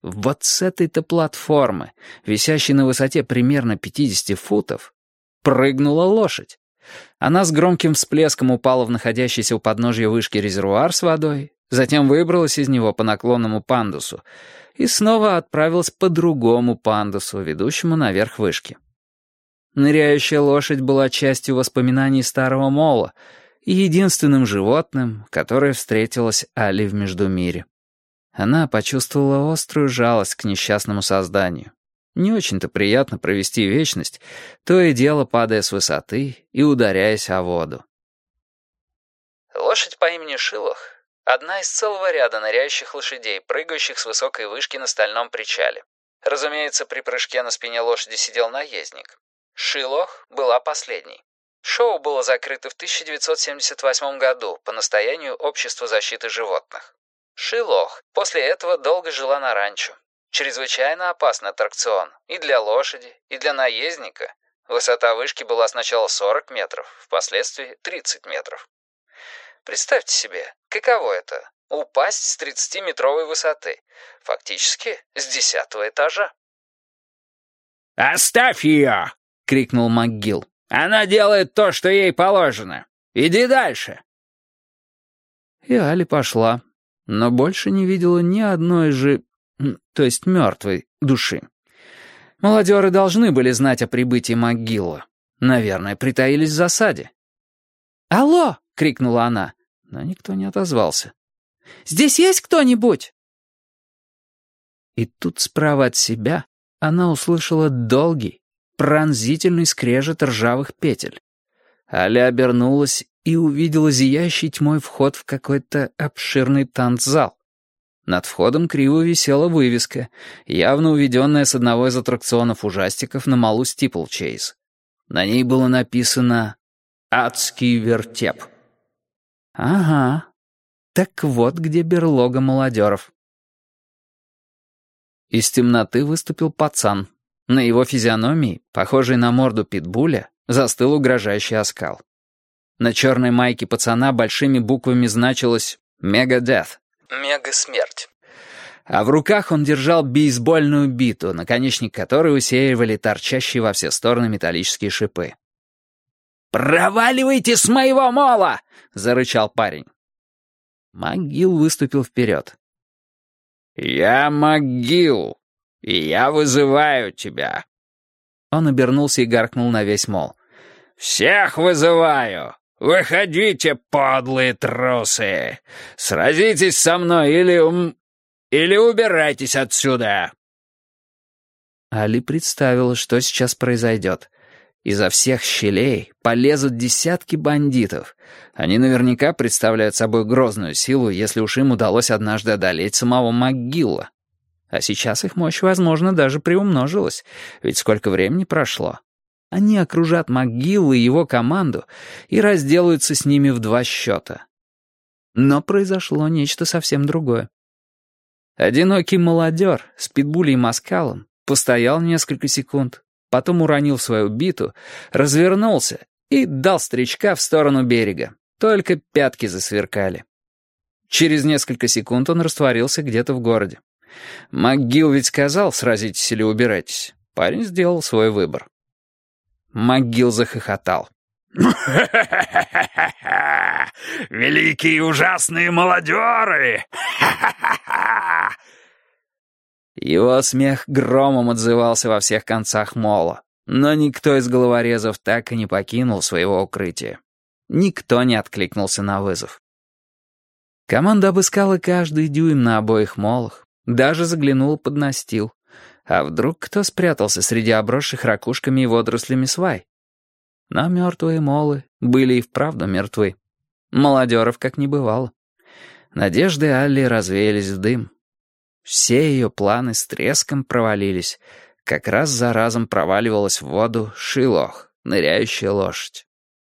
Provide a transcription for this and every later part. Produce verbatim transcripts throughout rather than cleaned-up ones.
вот с этой-то платформы, висящей на высоте примерно пятьдесят футов, прыгнула лошадь. Она с громким всплеском упала в находящийся у подножья вышки резервуар с водой, затем выбралась из него по наклонному пандусу и снова отправилась по другому пандусу, ведущему наверх вышки. Ныряющая лошадь была частью воспоминаний старого мола и единственным животным, которое встретилось Али в Междумире. Она почувствовала острую жалость к несчастному созданию. Не очень-то приятно провести вечность, то и дело падая с высоты и ударяясь о воду. Лошадь по имени Шилох — одна из целого ряда ныряющих лошадей, прыгающих с высокой вышки на стальном причале. Разумеется, при прыжке на спине лошади сидел наездник. Шилох была последней. Шоу было закрыто в тысяча девятьсот семьдесят восьмом году по настоянию Общества защиты животных. Шилох после этого долго жила на ранчо. Чрезвычайно опасный аттракцион и для лошади, и для наездника. Высота вышки была сначала сорок метров, впоследствии тридцать метров. Представьте себе, каково это — упасть с тридцатиметровой высоты, фактически с десятого этажа. «Оставь ее!» — крикнул МакГилл. «Она делает то, что ей положено. Иди дальше!» И Али пошла, но больше не видела ни одной же... то есть мертвой души. Молодеры должны были знать о прибытии МакГилла. Наверное, притаились в засаде. «Алло!» — крикнула она, но никто не отозвался. «Здесь есть кто-нибудь?» И тут справа от себя она услышала долгий, пронзительный скрежет ржавых петель. Аля обернулась и увидела зияющий тьмой вход в какой-то обширный танцзал. Над входом криво висела вывеска, явно уведенная с одного из аттракционов ужастиков на малу Стиплчейз. На ней было написано «Адский вертеп». Ага, так вот где берлога молодеров. Из темноты выступил пацан. На его физиономии, похожей на морду питбуля, застыл угрожающий оскал. На черной майке пацана большими буквами значилось «Мегадeth». Мега-смерть. А в руках он держал бейсбольную биту, наконечник которой усеивали торчащие во все стороны металлические шипы. «Проваливайте с моего мола!» — зарычал парень. МакГилл выступил вперед. «Я МакГилл, и я вызываю тебя». Он обернулся и гаркнул на весь мол. «Всех вызываю! Выходите, подлые трусы! Сразитесь со мной или... или убирайтесь отсюда!» Али представила, что сейчас произойдет. Изо всех щелей полезут десятки бандитов. Они наверняка представляют собой грозную силу, если уж им удалось однажды одолеть самого МакГилла. А сейчас их мощь, возможно, даже приумножилась, ведь сколько времени прошло. Они окружат МакГилла и его команду и разделаются с ними в два счета. Но произошло нечто совсем другое. Одинокий молодер с питбулей и москалом постоял несколько секунд, потом уронил свою биту, развернулся и дал стричка в сторону берега. Только пятки засверкали. Через несколько секунд он растворился где-то в городе. МакГилл ведь сказал «сразитесь или убирайтесь». Парень сделал свой выбор. МакГилл захохотал. «Великие и ужасные молодеры! Его смех громом отзывался во всех концах мола, но никто из головорезов так и не покинул своего укрытия. Никто не откликнулся на вызов. Команда обыскала каждый дюйм на обоих молах, даже заглянула под настил. А вдруг кто спрятался среди обросших ракушками и водорослями свай? Но мертвые молы были и вправду мертвы. Молодеров как не бывало. Надежды Алли развеялись в дым. Все ее планы с треском провалились. Как раз за разом проваливалась в воду Шилох, ныряющая лошадь.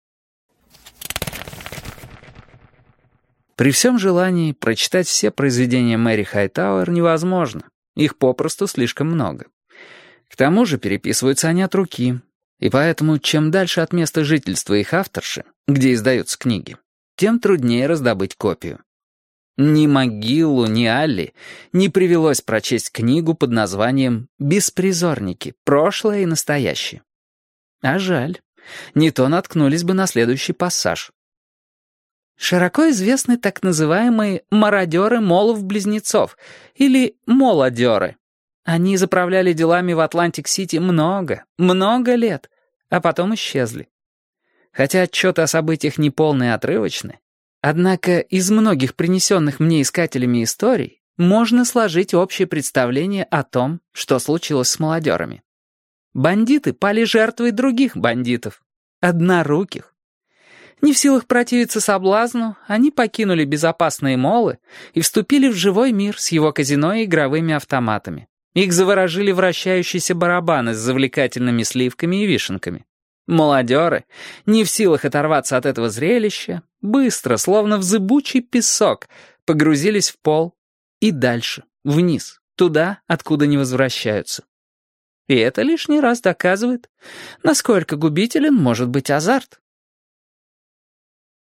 При всем желании прочитать все произведения Мэри Хайтауэр невозможно. Их попросту слишком много. К тому же переписываются они от руки. И поэтому, чем дальше от места жительства их авторши, где издаются книги, тем труднее раздобыть копию. Ни МcГиллу, ни Алли не привелось прочесть книгу под названием «Беспризорники. Прошлое и настоящее». А жаль, не то наткнулись бы на следующий пассаж. Широко известны так называемые мародеры Молов-близнецов или молодеры. Они заправляли делами в Атлантик-Сити много, много лет, а потом исчезли. Хотя отчеты о событиях неполные и отрывочны, однако из многих принесенных мне искателями историй можно сложить общее представление о том, что случилось с молодерами. Бандиты пали жертвой других бандитов, одноруких. Не в силах противиться соблазну, они покинули безопасные молы и вступили в живой мир с его казино и игровыми автоматами. Их заворожили вращающиеся барабаны с завлекательными сливками и вишенками. Молодеры, не в силах оторваться от этого зрелища, быстро, словно в зыбучий песок, погрузились в пол и дальше, вниз, туда, откуда не возвращаются. И это лишний раз доказывает, насколько губителен может быть азарт.